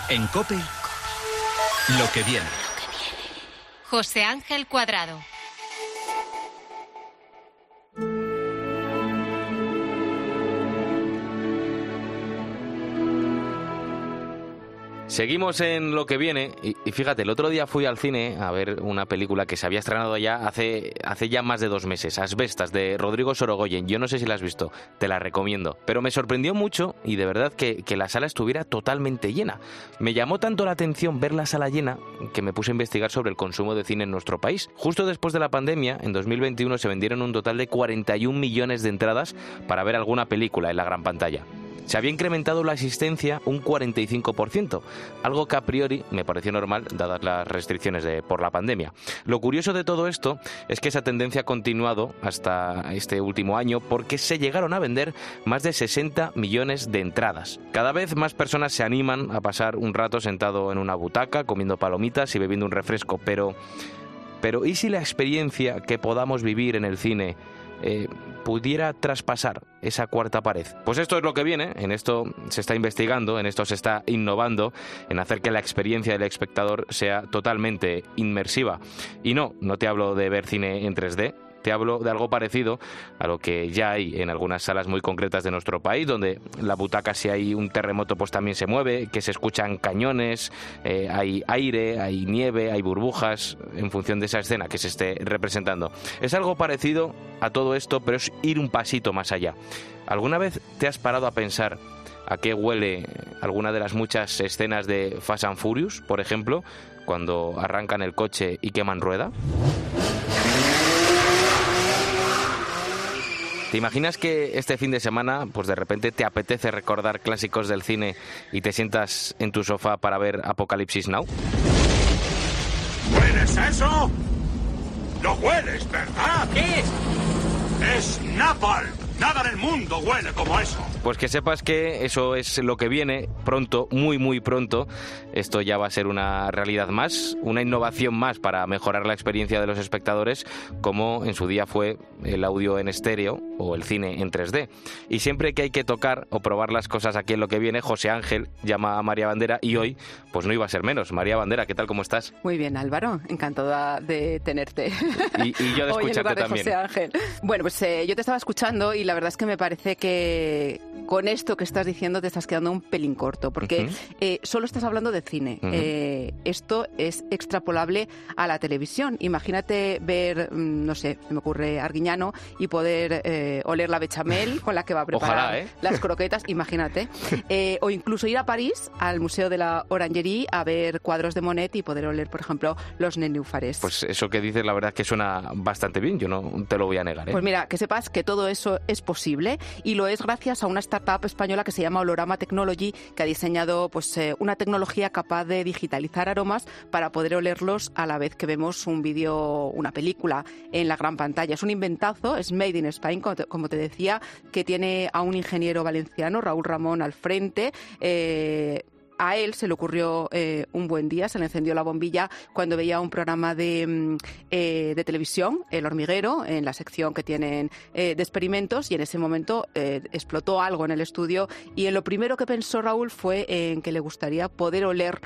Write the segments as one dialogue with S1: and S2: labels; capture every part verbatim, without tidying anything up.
S1: En COPE, lo que viene.
S2: José Ángel Cuadrado.
S3: Seguimos en lo que viene y, y fíjate, el otro día fui al cine a ver una película que se había estrenado ya hace, hace ya más de dos meses, Asbestas, de Rodrigo Sorogoyen. Yo no sé si la has visto, te la recomiendo. Pero me sorprendió mucho y de verdad que, que la sala estuviera totalmente llena. Me llamó tanto la atención ver la sala llena que me puse a investigar sobre el consumo de cine en nuestro país. Justo después de la pandemia, en dos mil veintiuno se vendieron un total de cuarenta y un millones de entradas para ver alguna película en la gran pantalla. Se había incrementado la asistencia un cuarenta y cinco por ciento, algo que a priori me pareció normal dadas las restricciones de, por la pandemia. Lo curioso de todo esto es que esa tendencia ha continuado hasta este último año porque se llegaron a vender más de sesenta millones de entradas. Cada vez más personas se animan a pasar un rato sentado en una butaca, comiendo palomitas y bebiendo un refresco, pero, pero ¿y si la experiencia que podamos vivir en el cine Eh, pudiera traspasar esa cuarta pared? Pues esto es lo que viene, en esto se está investigando, en esto se está innovando, en hacer que la experiencia del espectador sea totalmente inmersiva. Y no, no te hablo de ver cine en tres D, te hablo de algo parecido a lo que ya hay en algunas salas muy concretas de nuestro país, donde la butaca, si hay un terremoto, pues también se mueve, que se escuchan cañones, eh, hay aire, hay nieve, hay burbujas, en función de esa escena que se esté representando. Es algo parecido a todo esto, pero es ir un pasito más allá. ¿Alguna vez te has parado a pensar a qué huele alguna de las muchas escenas de Fast and Furious, por ejemplo, cuando arrancan el coche y queman rueda? ¿Te imaginas que este fin de semana, pues de repente te apetece recordar clásicos del cine y te sientas en tu sofá para ver Apocalipsis Now?
S4: ¿Hueles eso? ¿Lo hueles, verdad?
S5: ¿Qué es?
S4: ¡Es napalm! Nada en el mundo huele como eso.
S3: Pues que sepas que eso es lo que viene pronto, muy muy pronto. Esto ya va a ser una realidad más, una innovación más para mejorar la experiencia de los espectadores, como en su día fue el audio en estéreo o el cine en tres D. Y siempre que hay que tocar o probar las cosas aquí en lo que viene, José Ángel llama a María Bandera y hoy pues no iba a ser menos. María Bandera, ¿qué tal? ¿Cómo estás?
S6: Muy bien, Álvaro, encantada de tenerte.
S3: Y, y yo de
S6: hoy
S3: escucharte
S6: en lugar de
S3: también.
S6: José Ángel. Bueno, pues eh, yo te estaba escuchando y la verdad es que me parece que con esto que estás diciendo te estás quedando un pelín corto, porque uh-huh. eh, solo estás hablando de cine. Uh-huh. Eh, esto es extrapolable a la televisión. Imagínate ver, no sé, me ocurre Arguiñano y poder eh, oler la bechamel con la que va a preparar
S3: Ojalá, ¿eh?
S6: las croquetas, imagínate. Eh, o incluso ir a París, al Museo de la Orangerie, a ver cuadros de Monet y poder oler, por ejemplo, los nenúfares.
S3: Pues eso que dices, la verdad es que suena bastante bien, yo no te lo voy a negar, ¿eh?
S6: Pues mira, que sepas que todo eso es posible y lo es gracias a una startup española que se llama Olorama Technology, que ha diseñado pues eh, una tecnología capaz de digitalizar aromas para poder olerlos a la vez que vemos un vídeo, una película en la gran pantalla. Es un inventazo, es made in Spain, como te, como te decía, que tiene a un ingeniero valenciano, Raúl Ramón, al frente. Eh, A él se le ocurrió eh, un buen día, se le encendió la bombilla cuando veía un programa de, eh, de televisión, El Hormiguero, en la sección que tienen eh, de experimentos, y en ese momento eh, explotó algo en el estudio y en lo primero que pensó Raúl fue en que le gustaría poder oler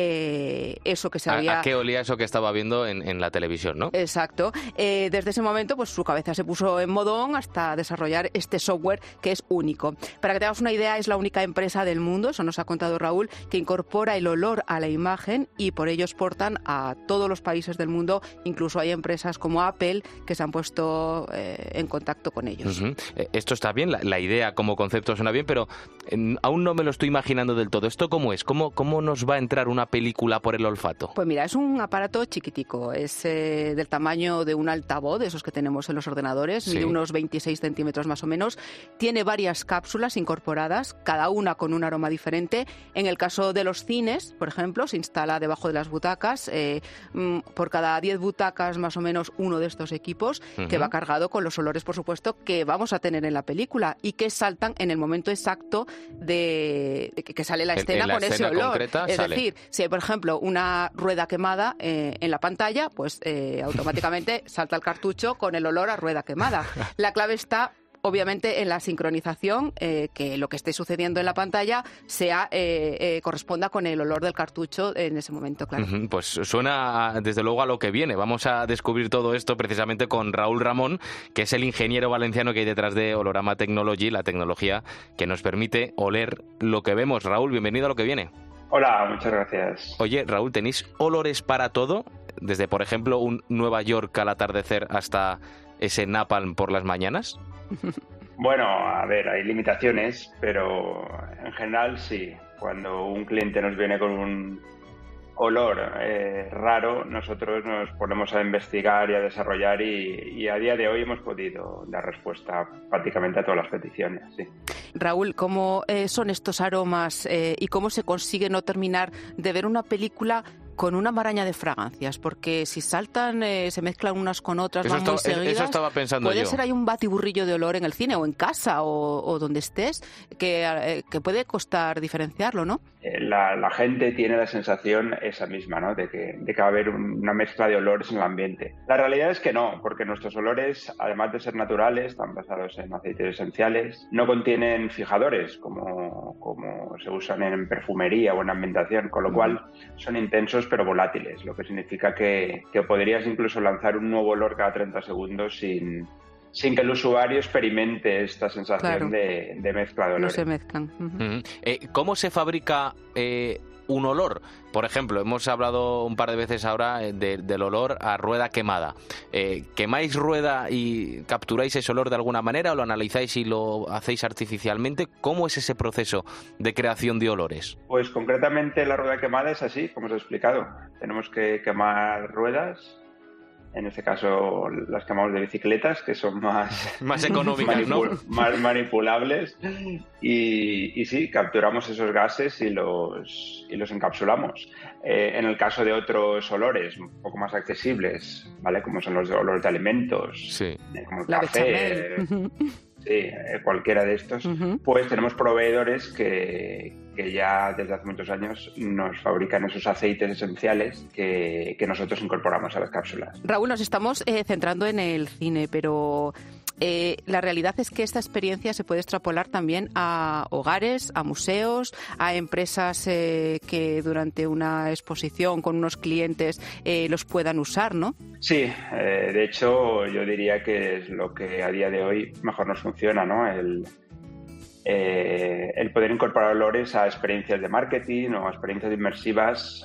S6: eh, eso que se
S3: ¿A,
S6: había...
S3: ¿A qué olía eso que estaba viendo en, en la televisión, no?
S6: Exacto. Eh, desde ese momento, pues su cabeza se puso en modo on hasta desarrollar este software que es único. Para que te hagas una idea, es la única empresa del mundo, eso nos ha contado Raúl, que incorpora el olor a la imagen y por ello exportan a todos los países del mundo. Incluso hay empresas como Apple que se han puesto eh, en contacto con ellos.
S3: Uh-huh. Esto está bien, la, la idea como concepto suena bien, pero eh, aún no me lo estoy imaginando del todo. ¿Esto cómo es? ¿Cómo, cómo nos va a entrar una película por el olfato?
S6: Pues mira, es un aparato chiquitico, es eh, del tamaño de un altavoz, de esos que tenemos en los ordenadores,
S3: sí.
S6: de unos veintiséis centímetros más o menos. Tiene varias cápsulas incorporadas, cada una con un aroma diferente. En el caso de los cines, por ejemplo, se instala debajo de las butacas, eh, por cada diez butacas más o menos uno de estos equipos, uh-huh. que va cargado con los olores, por supuesto, que vamos a tener en la película y que saltan en el momento exacto de, de que, que sale la escena
S3: en la
S6: con
S3: escena
S6: ese olor.
S3: Concreta,
S6: es
S3: sale.
S6: decir, si hay, por ejemplo, una rueda quemada eh, en la pantalla, pues eh, automáticamente salta el cartucho con el olor a rueda quemada. La clave está obviamente en la sincronización, eh, que lo que esté sucediendo en la pantalla sea eh, eh, corresponda con el olor del cartucho en ese momento, claro.
S3: Uh-huh. Pues suena desde luego a lo que viene. Vamos a descubrir todo esto precisamente con Raúl Ramón, que es el ingeniero valenciano que hay detrás de Olorama Technology, la tecnología que nos permite oler lo que vemos. Raúl, bienvenido a Lo que viene.
S5: Hola, muchas gracias.
S3: Oye, Raúl, ¿tenéis olores para todo? Desde, por ejemplo, un Nueva York al atardecer hasta ese napalm por las mañanas.
S5: Bueno, a ver, hay limitaciones, pero en general sí. Cuando un cliente nos viene con un olor eh, raro, nosotros nos ponemos a investigar y a desarrollar y, y a día de hoy hemos podido dar respuesta prácticamente a todas las peticiones. Sí.
S6: Raúl, ¿cómo eh, son estos aromas eh, y cómo se consigue no terminar de ver una película con una maraña de fragancias? Porque si saltan, eh, se mezclan unas con otras,
S3: eso
S6: van muy
S3: estaba,
S6: seguidas.
S3: Eso estaba pensando
S6: puede
S3: yo.
S6: ser ahí un batiburrillo de olor en el cine o en casa o, o donde estés, que, eh, que puede costar diferenciarlo, ¿no?
S5: La, la gente tiene la sensación esa misma, ¿no? De que, de que va a haber una mezcla de olores en el ambiente. La realidad es que no, porque nuestros olores, además de ser naturales, están basados en aceites esenciales, no contienen fijadores como, como se usan en perfumería o en ambientación, con lo cual son intensos pero volátiles, lo que significa que, que podrías incluso lanzar un nuevo olor cada treinta segundos sin, sin que el usuario experimente esta sensación claro. de, de mezcla de olores.
S6: No se mezclan. Uh-huh.
S3: Uh-huh. Eh, ¿Cómo se fabrica eh, un olor? Por ejemplo, hemos hablado un par de veces ahora de, del olor a rueda quemada. Eh, ¿Quemáis rueda y capturáis ese olor de alguna manera o lo analizáis y lo hacéis artificialmente? ¿Cómo es ese proceso de creación de olores?
S5: Pues concretamente la rueda quemada es así, como os he explicado. Tenemos que quemar ruedas. En este caso las quemamos de bicicletas, que son más,
S3: más económicas,
S5: manipul-
S3: ¿no?
S5: Más manipulables. Y, y sí, capturamos esos gases y los, y los encapsulamos. Eh, en el caso de otros olores un poco más accesibles, ¿vale? Como son los de olores de alimentos,
S3: sí.
S5: eh, como el
S6: La
S5: café, eh, sí, eh, cualquiera de estos, uh-huh. pues tenemos proveedores que, que ya desde hace muchos años nos fabrican esos aceites esenciales que, que nosotros incorporamos a las cápsulas.
S6: Raúl, nos estamos eh, centrando en el cine, pero eh, la realidad es que esta experiencia se puede extrapolar también a hogares, a museos, a empresas eh, que durante una exposición con unos clientes eh, los puedan usar, ¿no?
S5: Sí, eh, de hecho yo diría que es lo que a día de hoy mejor nos funciona, ¿no? El, eh, el poder incorporar olores a experiencias de marketing o a experiencias inmersivas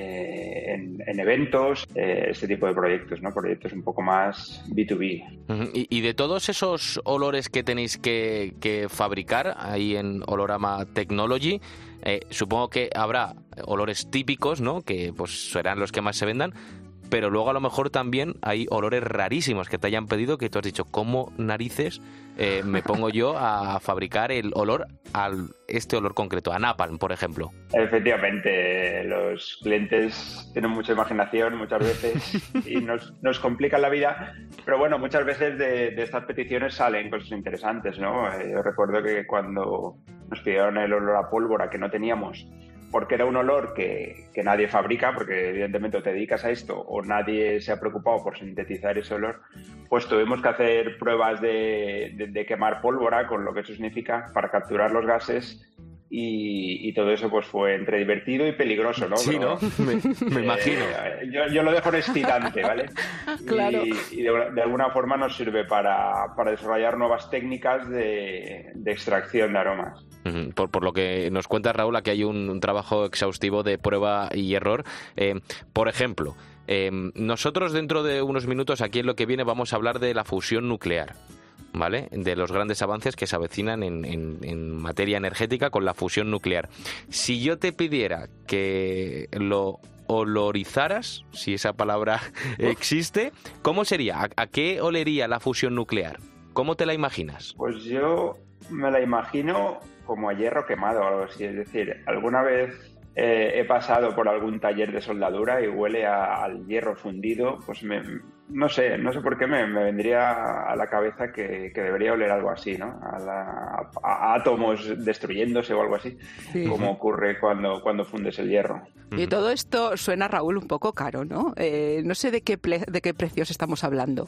S5: eh, en, en eventos, eh, este tipo de proyectos, ¿no? Proyectos un poco más B dos B.
S3: Uh-huh. y, y de todos esos olores que tenéis que, que fabricar ahí en Olorama Technology, eh, supongo que habrá olores típicos, ¿no? Que pues serán los que más se vendan, pero luego a lo mejor también hay olores rarísimos que te hayan pedido, que tú has dicho, ¿cómo narices eh, me pongo yo a fabricar el olor al este olor concreto, a napalm, por ejemplo?
S5: Efectivamente, los clientes tienen mucha imaginación muchas veces y nos, nos complican la vida, pero bueno, muchas veces de, de estas peticiones salen cosas interesantes, ¿no? Eh, yo recuerdo que cuando nos pidieron el olor a pólvora que no teníamos, porque era un olor que, que nadie fabrica, porque evidentemente o te dedicas a esto o nadie se ha preocupado por sintetizar ese olor, pues tuvimos que hacer pruebas de, de, de quemar pólvora, con lo que eso significa, para capturar los gases. Y, y todo eso pues fue entre divertido y peligroso, ¿no?
S3: Sí,
S5: Pero,
S3: ¿no? Me, me imagino.
S5: Eh, yo, yo lo dejo en excitante, ¿vale?
S6: Claro.
S5: Y, y de, de alguna forma nos sirve para, para desarrollar nuevas técnicas de, de extracción de aromas.
S3: Por, por lo que nos cuenta Raúl, aquí hay un, un trabajo exhaustivo de prueba y error. Eh, por ejemplo, eh, nosotros dentro de unos minutos aquí en Lo que viene vamos a hablar de la fusión nuclear, ¿vale? De los grandes avances que se avecinan en, en, en materia energética con la fusión nuclear. Si yo te pidiera que lo olorizaras, si esa palabra existe, ¿cómo sería? ¿A, a qué olería la fusión nuclear? ¿Cómo te la imaginas?
S5: Pues yo me la imagino como a hierro quemado o algo así. Es decir, alguna vez eh, he pasado por algún taller de soldadura y huele a, al hierro fundido, pues me, no sé, no sé por qué me, me vendría a la cabeza que, que debería oler algo así, ¿no? A, la, a, a átomos destruyéndose o algo así, sí, como ocurre cuando, cuando fundes el hierro.
S6: Y todo esto suena, Raúl, un poco caro, ¿no? Eh, no sé de qué, ple- de qué precios estamos hablando.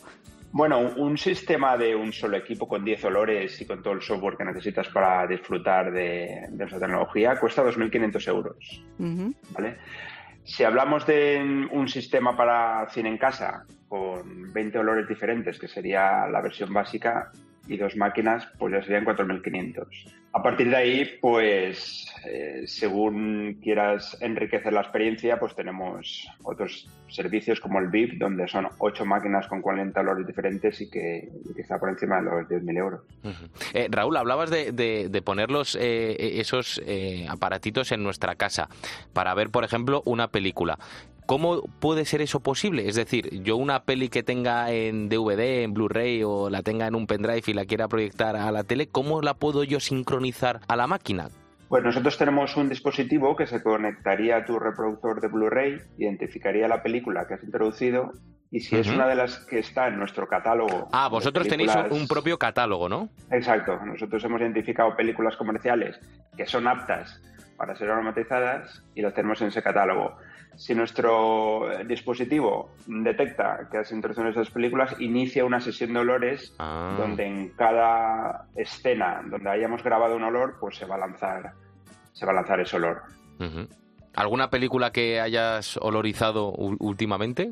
S5: Bueno, un sistema de un solo equipo con diez olores y con todo el software que necesitas para disfrutar de, de esa tecnología cuesta dos mil quinientos euros. Uh-huh. ¿Vale? Si hablamos de un sistema para cine en casa con veinte olores diferentes, que sería la versión básica, y dos máquinas, pues ya serían cuatro mil quinientos. A partir de ahí, pues, eh, según quieras enriquecer la experiencia, pues tenemos otros servicios como el V I P, donde son ocho máquinas con cuarenta olores diferentes y que, y que está por encima de los diez mil euros.
S3: Uh-huh. Eh, Raúl, hablabas de, de, de ponerlos eh, esos eh, aparatitos en nuestra casa para ver, por ejemplo, una película. ¿Cómo puede ser eso posible? Es decir, yo una peli que tenga en D V D, en Blu-ray o la tenga en un pendrive y la quiera proyectar a la tele, ¿cómo la puedo yo sincronizar a la máquina?
S5: Pues nosotros tenemos un dispositivo que se conectaría a tu reproductor de Blu-ray, identificaría la película que has introducido y si uh-huh. es una de las que está en nuestro catálogo...
S3: Ah, vosotros películas... tenéis un propio catálogo, ¿no?
S5: Exacto. Nosotros hemos identificado películas comerciales que son aptas para ser aromatizadas y las tenemos en ese catálogo. Si nuestro dispositivo detecta que has introducido esas películas, inicia una sesión de olores ah. donde en cada escena donde hayamos grabado un olor, pues se va a lanzar, se va a lanzar ese olor.
S3: Uh-huh. ¿Alguna película que hayas olorizado u- últimamente?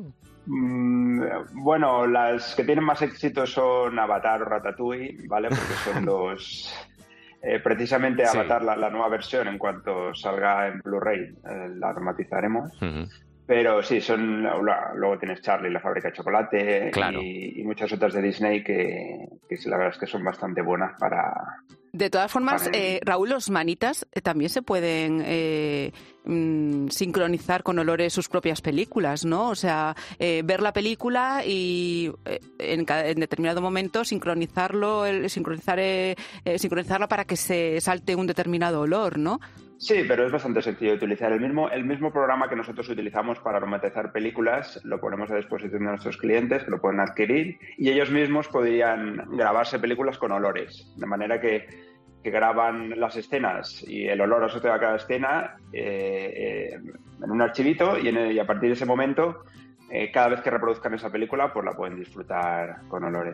S5: Mm, bueno, las que tienen más éxito son Avatar o Ratatouille, ¿vale? Porque son dos... Eh, precisamente sí. Avatar, la, la nueva versión, en cuanto salga en Blu-ray, eh, la aromatizaremos. Uh-huh. Pero sí, son luego tienes Charlie, la fábrica de chocolate,
S3: claro.
S5: y, y muchas otras de Disney que, que la verdad es que son bastante buenas para...
S6: De todas formas, eh, Raúl, los manitas eh, también se pueden eh, mm, sincronizar con olores sus propias películas, ¿no? O sea, eh, ver la película y eh, en, cada, en determinado momento sincronizarlo, el, sincronizar, eh, eh, sincronizarla para que se salte un determinado olor, ¿no?
S5: Sí, pero es bastante sencillo de utilizar. El mismo, el mismo programa que nosotros utilizamos para aromatizar películas lo ponemos a disposición de nuestros clientes, que lo pueden adquirir, y ellos mismos podrían grabarse películas con olores, de manera que, que graban las escenas y el olor asociado a cada escena eh, eh, en un archivito y, en el, y a partir de ese momento, eh, cada vez que reproduzcan esa película, pues la pueden disfrutar con olores.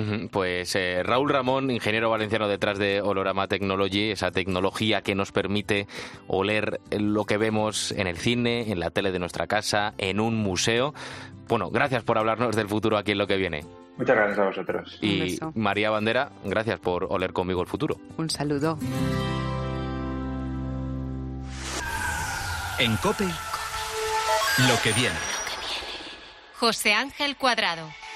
S3: Pues eh, Raúl Ramón, ingeniero valenciano detrás de Olorama Technology, esa tecnología que nos permite oler lo que vemos en el cine, en la tele de nuestra casa, en un museo. Bueno, gracias por hablarnos del futuro aquí en Lo que viene.
S5: Muchas gracias a vosotros.
S3: Y María Bandera, gracias por oler conmigo el futuro.
S6: Un saludo.
S1: En COPE, Lo que viene.
S2: José Ángel Cuadrado.